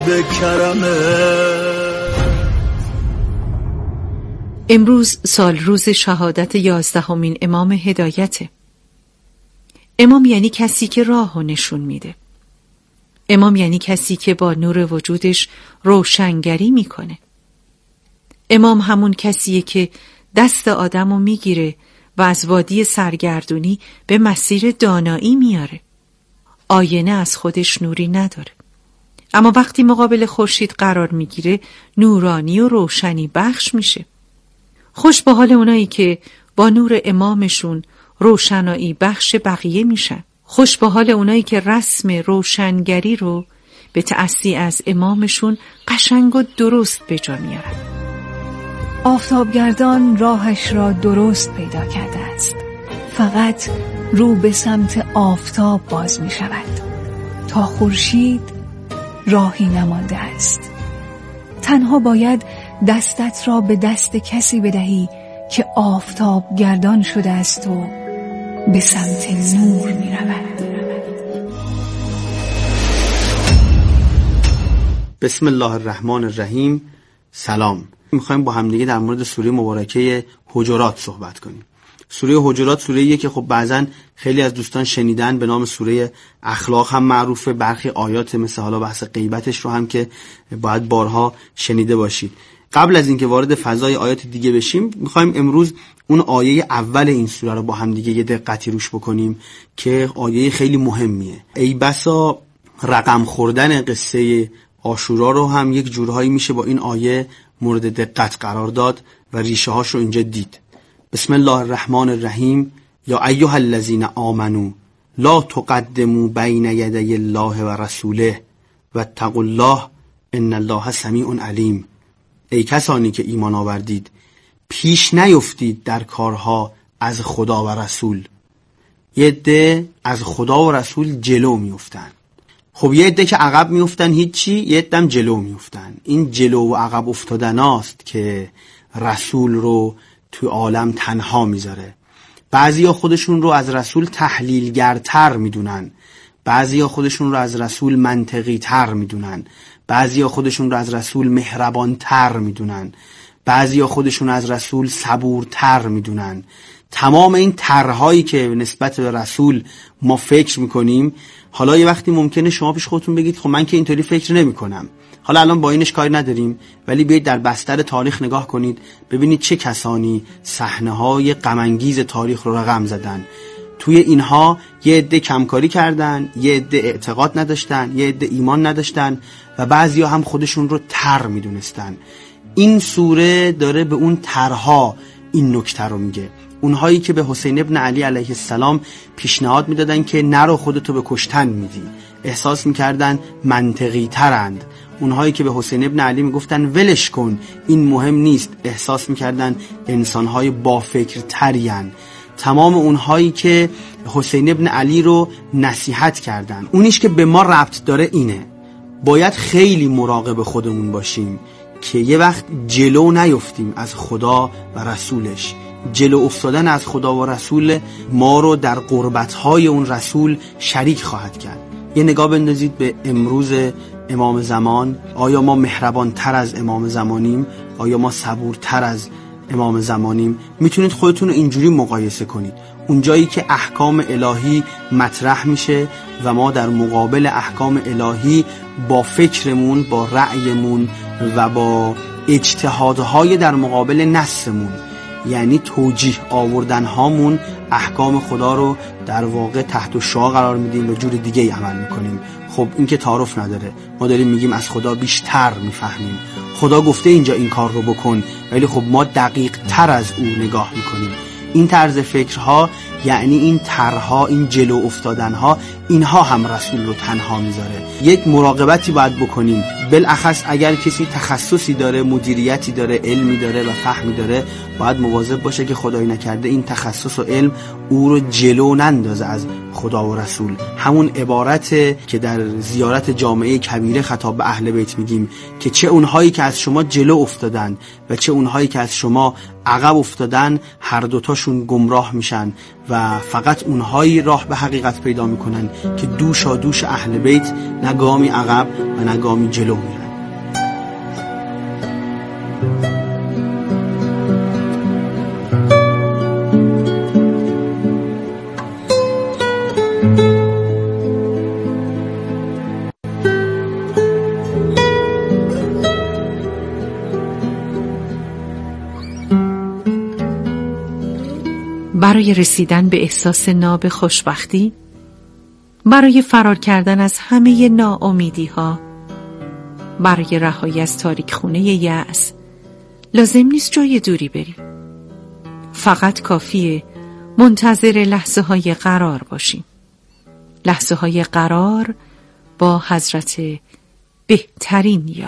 به کرمه. امروز سال روز شهادت 11مین امام هدایته. امام یعنی کسی که راهو نشون میده. امام یعنی کسی که با نور وجودش روشنگری میکنه. امام همون کسیه که دست آدمو میگیره و از وادی سرگردونی به مسیر دانایی میاره. آینه از خودش نوری نداره، اما وقتی مقابل خورشید قرار میگیره نورانی و روشنی بخش میشه. خوش به حال اونایی که با نور امامشون روشنایی بخش بقیه میشن. خوش به حال اونایی که رسم روشنگری رو به تأسی از امامشون قشنگ و درست به جا میارن. آفتابگردان راهش را درست پیدا کرده است، فقط رو به سمت آفتاب باز می شود. تا خورشید راهی نمانده است. تنها باید دستت را به دست کسی بدهی که آفتابگردان شده است و به سمت نور می رود. بسم الله الرحمن الرحیم. سلام. میخوایم با همدیگه در مورد سوره مبارکه حجرات صحبت کنیم. سوره حجرات سوره‌ایه که خب بعضن خیلی از دوستان شنیدن، به نام سوره اخلاق هم معروفه. برخی آیات مثل حالا بحث غیبتش رو هم که باید بارها شنیده باشید. قبل از اینکه وارد فضای آیات دیگه بشیم، میخوایم امروز اون آیه اول این سوره رو با هم دیگه یه دقتی روش بکنیم که آیه خیلی مهمیه. ای بسا رقم خوردن قصه عاشورا رو هم یک جورهایی میشه با این آیه مورد دقت قرار داد و ریشه هاش رو اینجا دید. بسم الله الرحمن الرحیم. یا ایها الذین آمنو لا تقدموا بین یدی الله و رسوله واتقوا الله ان الله سمیع علیم. ای کسانی که ایمان آوردید، پیش نیفتید در کارها از خدا و رسول. یه عده از خدا و رسول جلو میافتن. خب یه عده که عقب میافتن هیچی، یه عده هم جلو میافتن. این جلو و عقب افتادناست که رسول رو تو عالم تنها میذاره. بعضیا خودشون رو از رسول تحلیلگرتر میدونن، بعضیا خودشون رو از رسول منطقی تر میدونن، بعضیا خودشون رو از رسول مهربانتر میدونن، بعضیا خودشون از رسول صبورتر میدونن. تمام این طرحهایی که نسبت به رسول ما فکر میکنیم، حالا یه وقتی ممکنه شما پیش خودتون بگید خب من که اینطوری فکر نمیکنم. حالا الان با اینش کاری نداریم، ولی بیایید در بستر تاریخ نگاه کنید، ببینید چه کسانی صحنه‌های غم‌انگیز تاریخ رو رقم زدن. توی اینها یه عده کمکاری کردن، یه عده اعتقاد نداشتن، یه عده ایمان نداشتن و بعضیا هم خودشون رو تر میدونستن. این سوره داره به اون ترها این نکته رو میگه. اونهایی که به حسین ابن علی علیه السلام پیشنهاد میدادن که نرو خودتو به کشتن میدی، احساس میکردن منطقی ترند. اونهایی که به حسین ابن علی میگفتن ولش کن این مهم نیست، احساس میکردن انسانهای با فکر ترین. تمام اونهایی که حسین ابن علی رو نصیحت کردن، اونیش که به ما ربط داره اینه، باید خیلی مراقب خودمون باشیم که یه وقت جلو نیفتیم از خدا و رسولش. جلو افتادن از خدا و رسول ما رو در قربت‌های اون رسول شریک خواهد کرد. یه نگاه بندازید به امروز امام زمان. آیا ما مهربان تر از امام زمانیم؟ آیا ما صبورتر از امام زمانیم؟ میتونید خودتون رو اینجوری مقایسه کنید. اونجایی که احکام الهی مطرح میشه و ما در مقابل احکام الهی با فکرمون، با رأیمون و با اجتهادهای در مقابل نصمون، یعنی توجیه آوردن هامون، احکام خدا رو در واقع تحت شعاع قرار میدیم و جور دیگه ای عمل میکنیم. خب این که تعارف نداره. ما داریم میگیم از خدا بیشتر میفهمیم، خدا گفته اینجا این کار رو بکن، ولی خب ما دقیق تر از او نگاه میکنیم. این طرز فکرها، یعنی این طرحها، این جلو افتادنها، اینها هم رسول رو تنها میذاره. یک مراقبتی باید بکنیم، بالاخص اگر کسی تخصصی داره، مدیریتی داره، علمی داره و فهمی داره، باید مواظب باشه که خدایی نکرده این تخصص و علم او رو جلو نندازه از خدا و رسول. همون عبارته که در زیارت جامعه کبیره خطاب به اهل بیت میگیم که چه اونهایی که از شما جلو افتادن و چه اونهایی که از شما عقب افتادن، هر دوتاشون گمراه میشن و فقط اونهایی راه به حقیقت پیدا میکنن که دوشا دوش اهل بیت نه گامی عقب و نه گامی جلو میرن. برای رسیدن به احساس ناب خوشبختی، برای فرار کردن از همه ناامیدی ها، برای رهایی از تاریک خونه یأس، لازم نیست جای دوری بریم. فقط کافیه منتظر لحظه های قرار باشیم. لحظه های قرار با حضرت بهترین یار.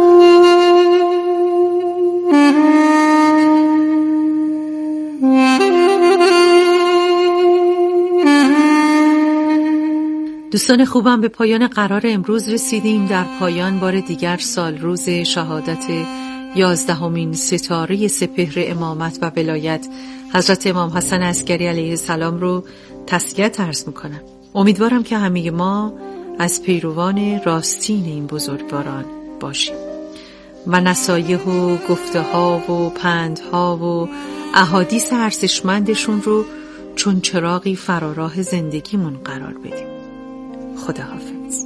دوستان خوبم، به پایان قرار امروز رسیدیم. در پایان بار دیگر سال روز شهادت 11مین ستاره سپهر امامت و ولایت حضرت امام حسن عسکری علیه السلام رو تسلیت عرض میکنم. امیدوارم که همه ما از پیروان راستین این بزرگواران باشیم و نصایح و گفته ها و پندها و احادیث ارزشمندشون رو چون چراغی فراراه زندگیمون قرار بدیم. خداحافظ.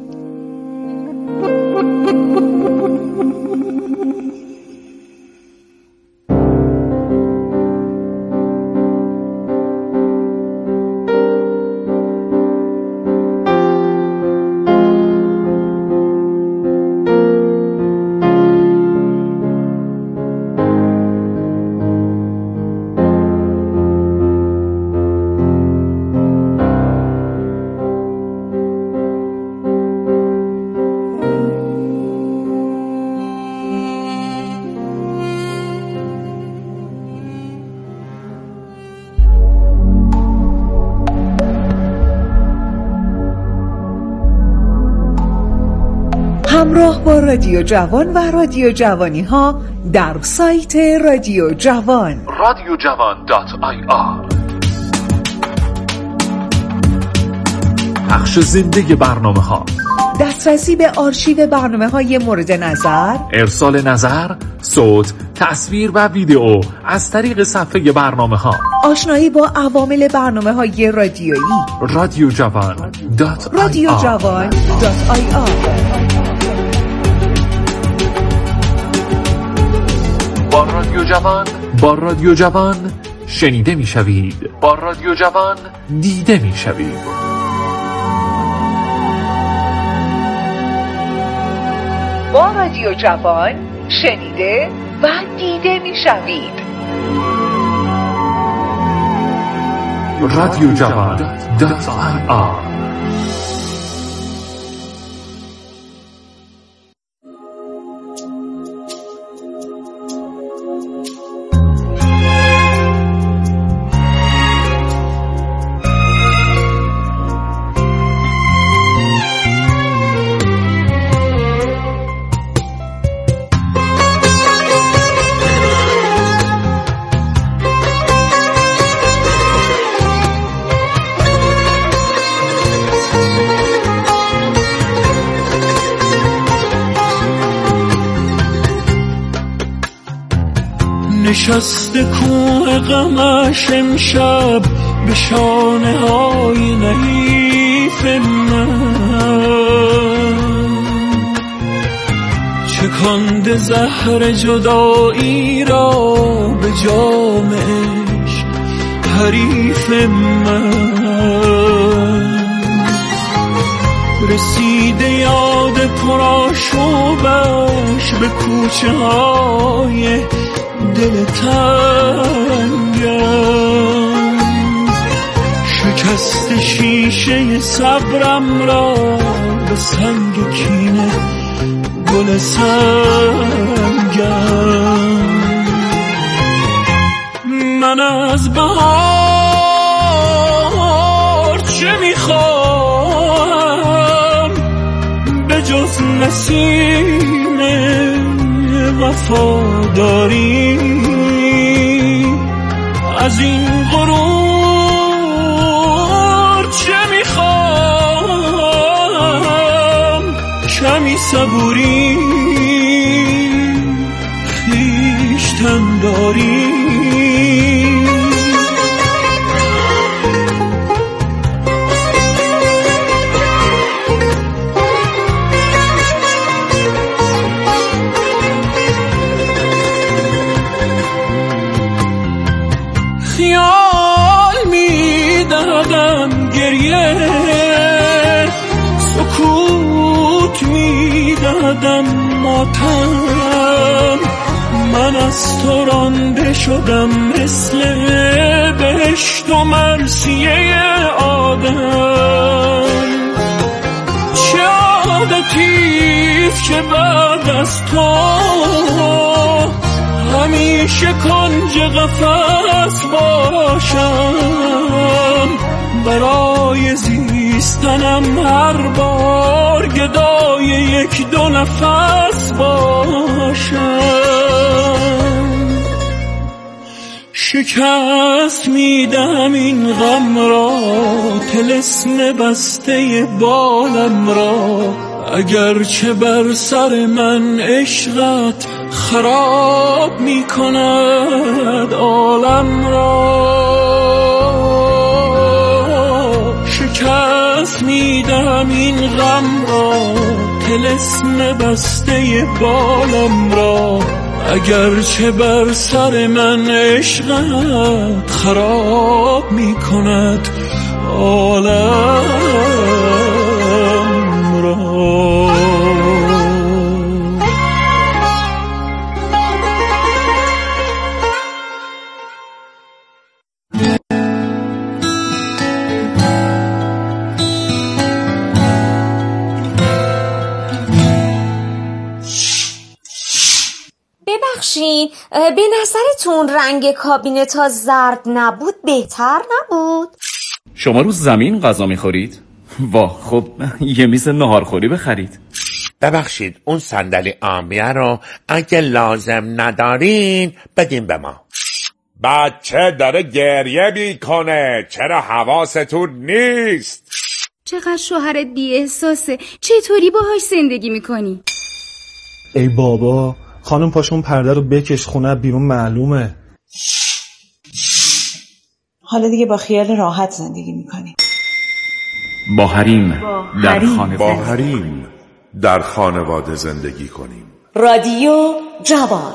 همراه با رادیو جوان و رادیو جوانی ها در سایت رادیو جوان radiojavan.ir پخش زنده برنامه ها، دسترسی به آرشیو برنامه های مورد نظر، ارسال نظر، صوت، تصویر و ویدئو از طریق صفحه برنامه ها، آشنایی با عوامل برنامه های رادیویی. radiojavan.ir با رادیو جوان شنیده می شوید، با رادیو جوان دیده می شوید. با رادیو جوان شنیده و دیده می شوید. radiojavan.ir نشسته کوه غمش امشب به شانه های نحیف من، چکانده زهر جدایی را به جام عشق حریف من. رسیده یاد پرآشوبش به کوچه های دل تنگم، شکست شیشه صبرم را به سنگ کینه گل سنگم. من از بهار چه میخوام به جز نسیم وفاداری؟ از این غرور صبوری خویشتن داری. خیال میدادم گریه، سکوت میدادم ماتم، من از تو رانده شدم مثل بهشت و مرثیه آدم. چه عادتیست که بعد از تو همیشه کنج قفس باشم، برای زیستنم هر بار گدای یک دو نفس باشم. شکست میدم این غم را، طلسم بسته بالم را، اگرچه بر سر من عشقت خراب میکند عالم را. شکست میدم این غم را، طلسم بسته بالم را، اگرچه بر سر من عشقت خراب میکند عالم را. ببخشید، به نظرتون رنگ کابینت ها زرد نبود بهتر نبود؟ شما رو زمین غذا میخورید؟ واه، خب یه میز ناهارخوری بخرید. ببخشید، اون صندلی آمیه رو اگه لازم ندارین بدین به ما. بچه داره گریه میکنه، چرا حواستون نیست؟ چقدر شوهرت بی احساسه، چطوری باهاش زندگی میکنی؟ ای بابا، خانم پاشون پرده رو بکش، خونه بیرون معلومه. حالا دیگه با خیال راحت زندگی میکنی. با حریم در خانواده زندگی کنیم. رادیو جوان.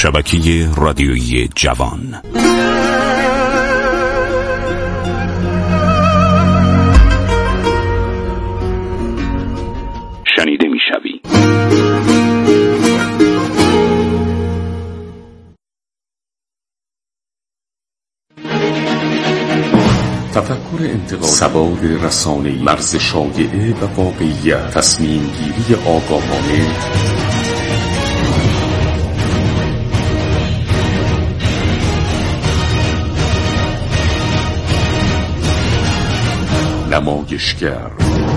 شبکه رادیویی جوان. شنیده میشوی. تفکر انتقادی، سواد رسانه‌ای، مرز شایعه و واقعیت، تصمیم گیری آگاهانه، نمایشگر.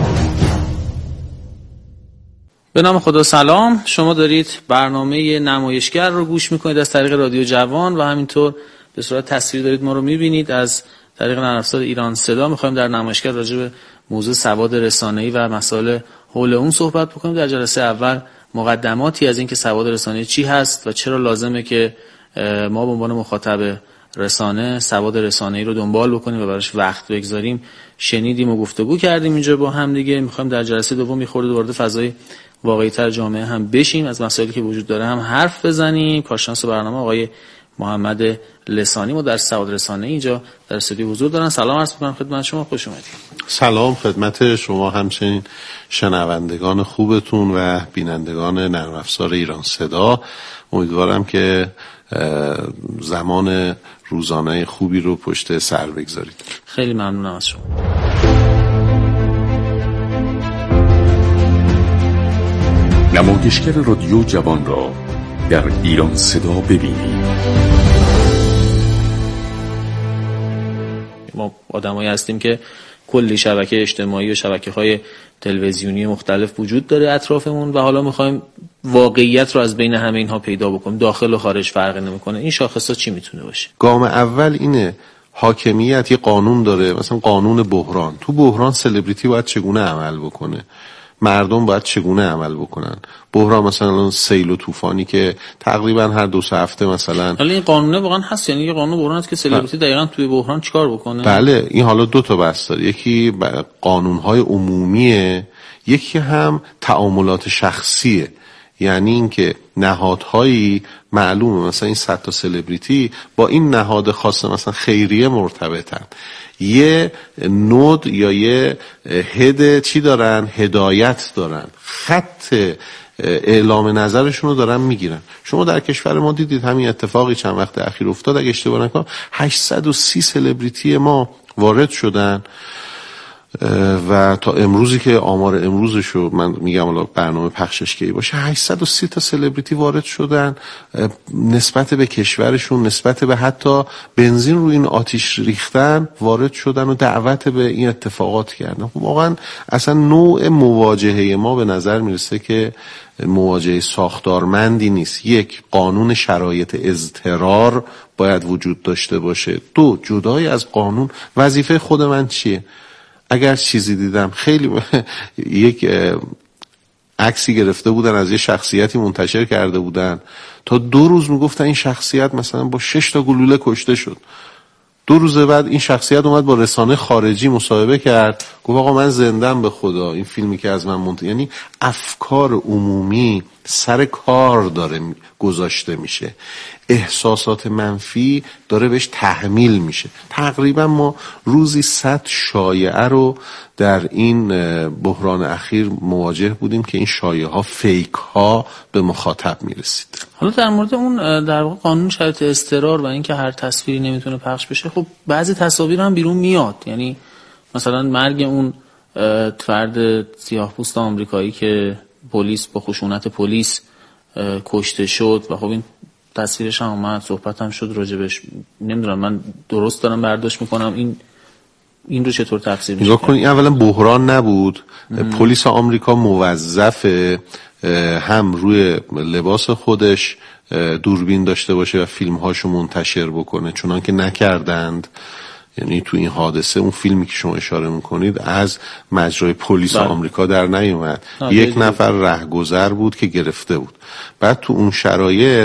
به نام خدا سلام. شما دارید برنامه نمایشگر رو گوش میکنید از طریق رادیو جوان و همینطور به صورت تصویری دارید ما رو میبینید از طریق نرم افزار ایران صدا. میخوایم در نمایشگر راجع به موضوع سواد رسانه‌ای و مسائل حول اون صحبت بکنیم. در جلسه اول مقدماتی از اینکه سواد رسانه‌ای چی هست و چرا لازمه که ما به عنوان مخاطب رسانه سواد رسانه‌ای رو دنبال بکنیم و براش وقت بگذاریم شنیدیم و گفتگو کردیم اینجا با هم دیگه. میخوایم در جلسه دوم می‌خورد وارد فضای واقعی‌تر جامعه هم بشیم، از مسائلی که وجود داره هم حرف بزنیم. کارشناس برنامه آقای محمد لسانی ما در سواد رسانه‌ای اینجا در استودیو حضور دارن. سلام عرض می‌کنم خدمت شما، خوش اومدید. سلام خدمت شما، همچنین شنوندگان خوبتون و بینندگان نرم افزار ایران صدا. امیدوارم که زمان روزانه خوبی رو پشت سر بگذارید. خیلی ممنونم از شما. نمایشگر رادیو جوان را در ایران صدا ببینید. ما آدمایی هستیم که کلی شبکه اجتماعی و شبکه‌های تلویزیونی مختلف وجود داره اطرافمون و حالا می‌خوایم واقعیت رو از بین همه اینها پیدا بکنیم. داخل و خارج فرقی نمی‌کنه. این شاخص‌ها چی میتونه باشه؟ گام اول اینه حاکمیت یه قانون داره، مثلا قانون بحران. تو بحران سلبریتی باید چگونه عمل بکنه، مردم باید چگونه عمل بکنن. بحران مثلا سیل و طوفانی که تقریبا هر 2 هفته مثلا. حالا این قانونه واقعا هست؟ یعنی یه قانون بحران هست که سلبریتی دقیقاً توی بحران چیکار بکنه؟ بله، این حالا 2 تا بحث داره. یکی قانون‌های عمومیه، یکی هم تعاملات شخصیه. یعنی اینکه نهادهایی معلومه مثلا این 100 تا سلبریتی با این نهاد خاص مثلا خیریه مرتبطن، یه نود یا یه هد چی دارن، هدایت دارن، خط اعلام نظرشون رو دارن میگیرن. شما در کشور ما دیدید همین اتفاقی چند وقت اخیر افتاد، اگه اشتباه نکنم 830 سلبریتی ما وارد شدن و تا امروزی که آمار امروزشو من میگم حالا برنامه پخشش کی باشه 830 تا سلبریتی وارد شدن نسبت به کشورشون، نسبت به حتی بنزین روی این آتیش ریختن وارد شدن و دعوت به این اتفاقات کردن. واقعا اصلا نوع مواجهه ما به نظر میرسه که مواجهه ساختارمندی نیست. یک، قانون شرایط اضطرار باید وجود داشته باشه. 2، جدای از قانون وظیفه خود من چیه؟ اگر چیزی دیدم خیلی یک عکسی گرفته بودن از یه شخصیتی منتشر کرده بودن، تا 2 روز میگفتن این شخصیت مثلا با 6 تا گلوله کشته شد. 2 روز بعد این شخصیت اومد با رسانه خارجی مصاحبه کرد، گفت آقا من زندم به خدا، این فیلمی که از من یعنی افکار عمومی سر کار داره گذاشته میشه، احساسات منفی داره بهش تحمیل میشه. تقریبا ما روزی 100 شایعه رو در این بحران اخیر مواجه بودیم که این شایعه ها فیک ها به مخاطب میرسید. حالا در مورد اون در واقع قانون شرایط اضطرار و اینکه هر تصویری نمیتونه پخش بشه، خب بعضی تصاویر هم بیرون میاد. یعنی مثلا مرگ اون فرد سیاه‌پوست آمریکایی که پلیس با خشونت پلیس کشته شد و خب این تصویرش هم اومد، صحبت هم شد راجبش. نمیدونم من درست دارم برداشت میکنم این رو چطور تفسیر میشه؟ نگاه کنید، اولا بحران نبود. پلیس آمریکا موظفه هم روی لباس خودش دوربین داشته باشه و فیلم‌هاشو منتشر بکنه، چنان که نکردند. یعنی تو این حادثه اون فیلمی که شما اشاره میکنید از مجرای پلیس آمریکا در نیومد. 1 نفر رهگذر بود که گرفته بود. بعد تو اون شرایط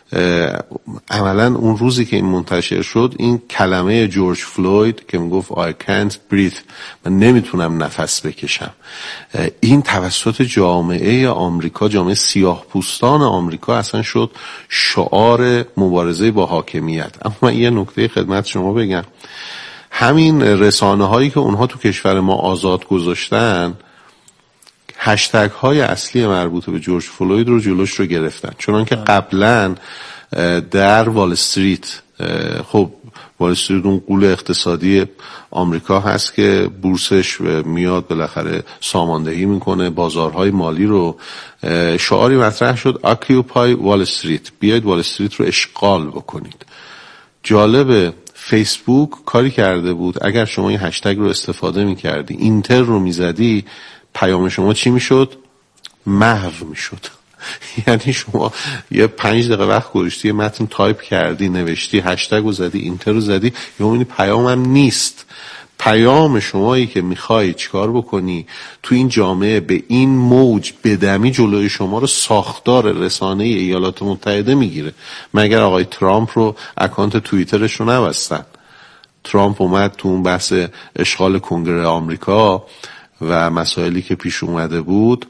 عملا اون روزی که این منتشر شد این کلمه جورج فلوید که میگفت I can't breathe، من نمیتونم نفس بکشم، این توسط جامعه آمریکا، جامعه سیاه پوستان آمریکا اصلا شد شعار مبارزه با حاکمیت. اما من یه نکته خدمت شما بگم، همین رسانه هایی که اونها تو کشور ما آزاد گذاشتن هشتگ های اصلی مربوط به جورج فلوید رو جلوش رو گرفتن، چنانکه قبلا در وال استریت، خب وال استریت اون قول اقتصادی آمریکا هست که بورسش میاد بالاخره ساماندهی میکنه بازارهای مالی رو، شعاری مطرح شد اکیوپای وال استریت، بیاید وال استریت رو اشغال بکنید. جالبه فیسبوک کاری کرده بود اگر شما این هشتگ رو استفاده میکردی، اینتر رو میزدی، پیام شما چی میشد؟ محو میشد. یعنی شما یه 5 دقیقه وقت گذاشتی، یه متن تایپ کردی، نوشتی، هشتگ رو زدی، اینتر رو زدی، یا این پیامم نیست. پیام شمایی که میخوای چیکار بکنی تو این جامعه به این موج بدمی جلوی شما رو ساختار رسانه ایالات متحده میگیره. مگر آقای ترامپ رو اکانت توییترش رو نبستن؟ ترامپ اومد تو اون بحث اشغال کنگره آمریکا و مسائلی که پیش اومده بود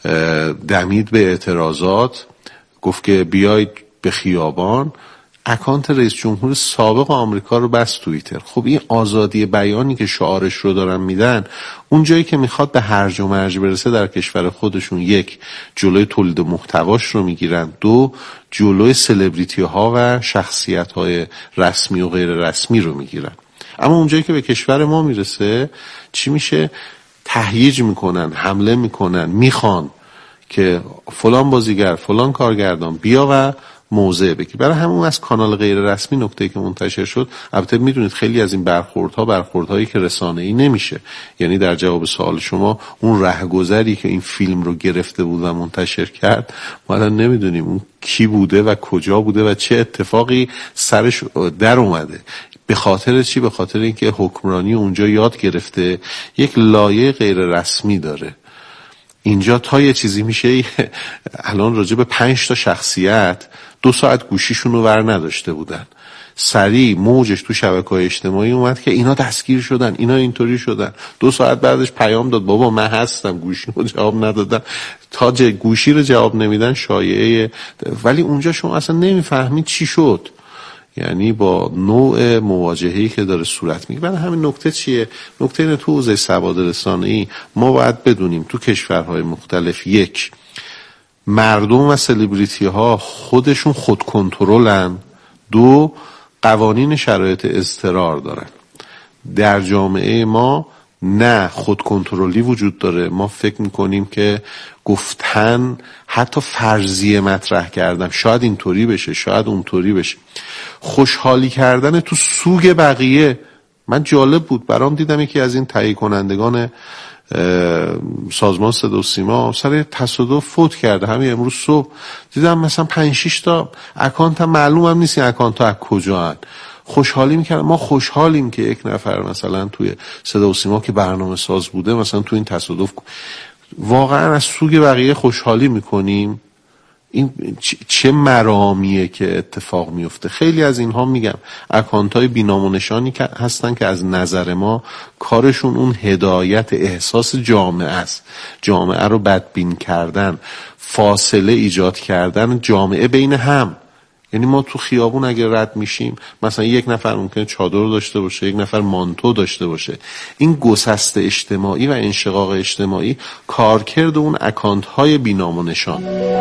دمید به اعتراضات، گفت که بیاید به خیابان، اکانت رئیس جمهور سابق آمریکا رو بس توییتر. خب این آزادی بیانی که شعارش رو دارن میدن، اون جایی که میخواد به هرج و مرج برسه در کشور خودشون، یک، جلوی تولید محتواش رو میگیرن، دو، جلوی سلبریتی ها و شخصیت های رسمی و غیر رسمی رو میگیرن. اما اون جایی که به کشور ما میرسه چی میشه؟ تهییج میکنن، حمله میکنن، میخوان که فلان بازیگر، فلان کارگردان بیا و موضع بگیر. برای همون از کانال غیر رسمی نکته‌ای که منتشر شد، البته میدونید خیلی از این برخوردهایی که رسانه‌ای نمیشه، یعنی در جواب سوال شما اون رهگذری که این فیلم رو گرفته بود و منتشر کرد، ما الان نمیدونیم اون کی بوده و کجا بوده و چه اتفاقی سرش در اومده. به خاطر چی؟ به خاطر اینکه حکمرانی اونجا یاد گرفته یک لایه غیر رسمی داره. اینجا تا یه چیزی میشه، الان راجع به 5 تا شخصیت 2 ساعت گوشیشون رو ور نداشته بودن، سریع موجش تو شبکه‌های اجتماعی اومد که اینا دستگیر شدن، اینا اینطوری شدن. 2 ساعت بعدش پیام داد بابا من هستم، گوشی رو جواب ندادم. تا گوشی رو جواب نمیدن شایعه، ولی اونجا شما اصلا نمیفهمید چی شد، یعنی با نوع مواجهه‌ای که داره صورت میگیره. برای همین نکته چیه؟ نکته اینه تو حوزه سواد رسانه‌ای ما باید بدونیم تو کشورهای مختلف، یک، مردم و سلبریتی ها خودشون خود کنترلن، دو، قوانین شرایط اضطرار دارن. در جامعه ما نه خود کنترلی وجود داره، ما فکر میکنیم که گفتن، حتی فرضیه مطرح کردن، شاید اینطوری بشه، شاید اونطوری بشه، خوشحالی کردن تو سوگ بقیه. من جالب بود برام، دیدم یکی از این تهیه کنندگان سازمان صدا و سیما سر تصادف فوت کرده همین امروز صبح. دیدم مثلا 5-6 تا اکانت هم معلومم نیست این اکانت ها از کجا هن. خوشحالی میکردن. ما خوشحالیم که یک نفر مثلا توی صدا و سیما که برنامه ساز بوده مثلا توی این تصادف، واقعا از سوگ بقیه خوشحالی میکنیم. این چه مرامیه که اتفاق میفته. خیلی از اینها میگم اکانت های بینام و نشانی که هستن که از نظر ما کارشون اون هدایت احساس جامعه است، جامعه رو بدبین کردن، فاصله ایجاد کردن جامعه بین هم. یعنی ما تو خیابون اگه رد میشیم مثلا یک نفر ممکنه چادر داشته باشه، یک نفر مانتو داشته باشه. این گسست اجتماعی و انشقاق اجتماعی کارکرد اون اکانت های بینام و نشان.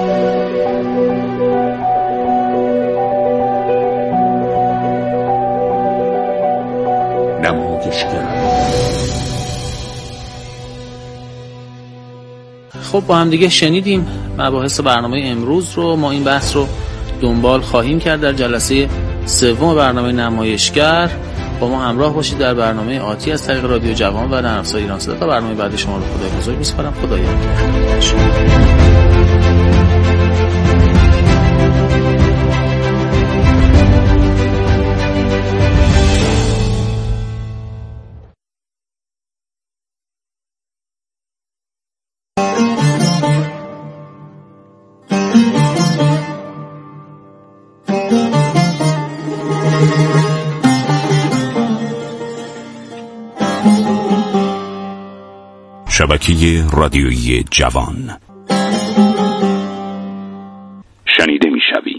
خب با هم دیگه شنیدیم مباحث برنامه امروز رو. ما این بحث رو دنبال خواهیم کرد در جلسه 3 برنامه نمایشگر. با ما همراه باشید در برنامه آتی از طریق رادیو جوان و نرم افزار ایران صدا. تا برنامه بعد شما رو خدای بزرگ می‌سپارم. خدا یارتون. شبکه رادیویی جوان. شنیده میشوی.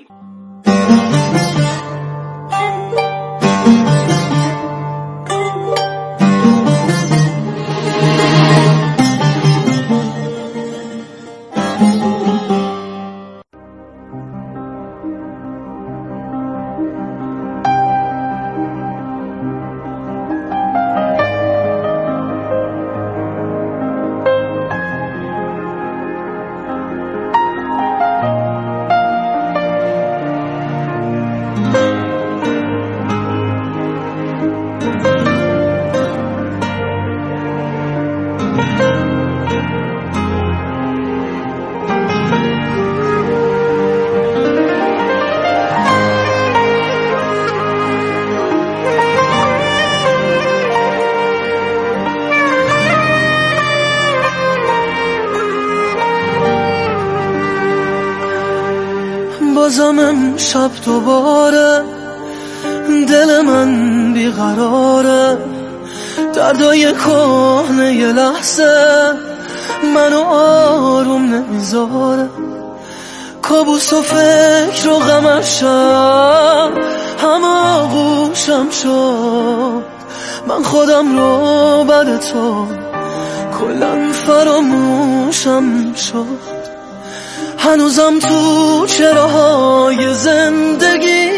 بازم امشب دوباره دل من بیقراره، دردای کهنه یه لحظه منو آروم نمیذاره، کابوس و فکر و غمشم همه آغوشم شد، من خودم رو بعد تو کلن فراموشم شد، هنوزم تو چراهای زندگی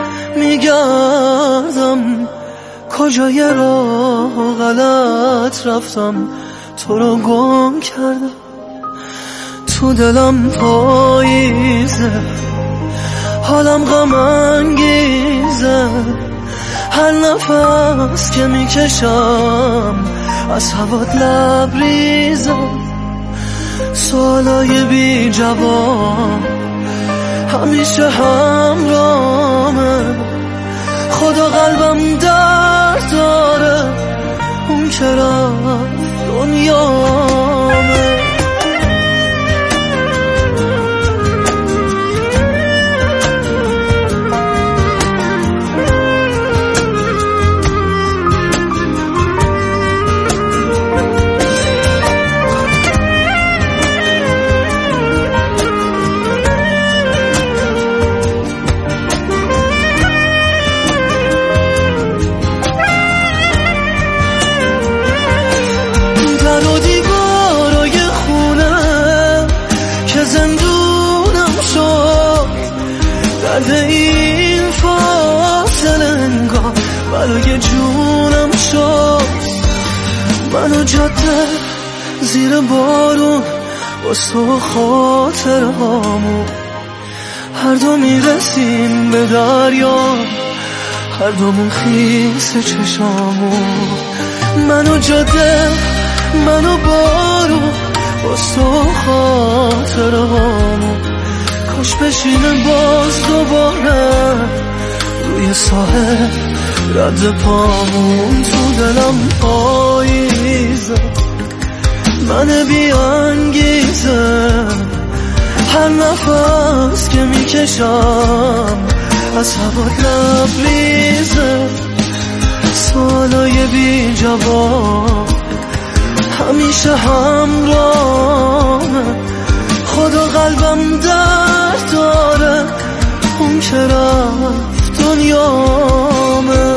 میگردم، کجای راه غلط رفتم تو رو گم کردم، تو دلم پاییزه حالم غم انگیزه، هر نفس که میکشم از هوات لبریزه، سوالای بی جواب همیشه همراهمه، خدا قلبم درد داره، اون که رفت دنیامه. این فاصله انگار برای جونم شد، منو جاده زیر بارون واسه خاطر هامون، هر دو میرسیم به دریا، هر دومون خیس چشامون، منو جاده منو بارون واسه خاطر هامون، کاش بشینه باز دوباره روی ساحل رد پامون، تو دلم پاییزه من بی انگیزه، هر نفس که میکشم از هوات لبریزه، سوالای بی جواب همیشه همراهمه، خدا قلبم درد داره، اون که رفت دنیامه.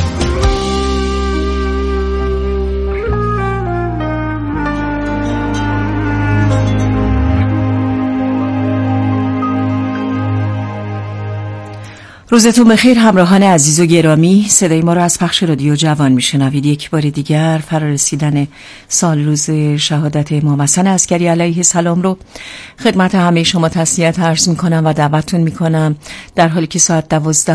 روزتون بخیر همراهان عزیز و گرامی، صدای ما رو از پخش رادیو جوان میشنوید. یک بار دیگر فرارسیدن سال روز شهادت امام حسن عسکری علیه السلام رو خدمت همه شما تسلیت عرض میکنم و دعوتتون میکنم در حالی که ساعت 12